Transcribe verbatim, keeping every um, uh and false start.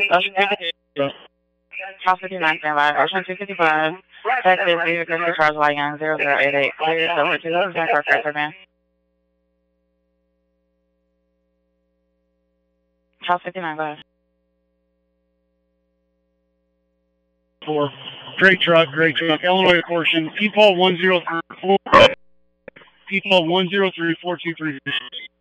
Ocean two, House fifty-nine, standby. Ocean two fifty-five, Texas, Leader Christian Charles Lyons, zero zero eight eight, clear, over two thousand ten, correct, correct, man. House fifty-nine, go ahead. Four. Great truck, great truck. Illinois portion. P-Paul one zero three four. P-Paul one zero three four two three.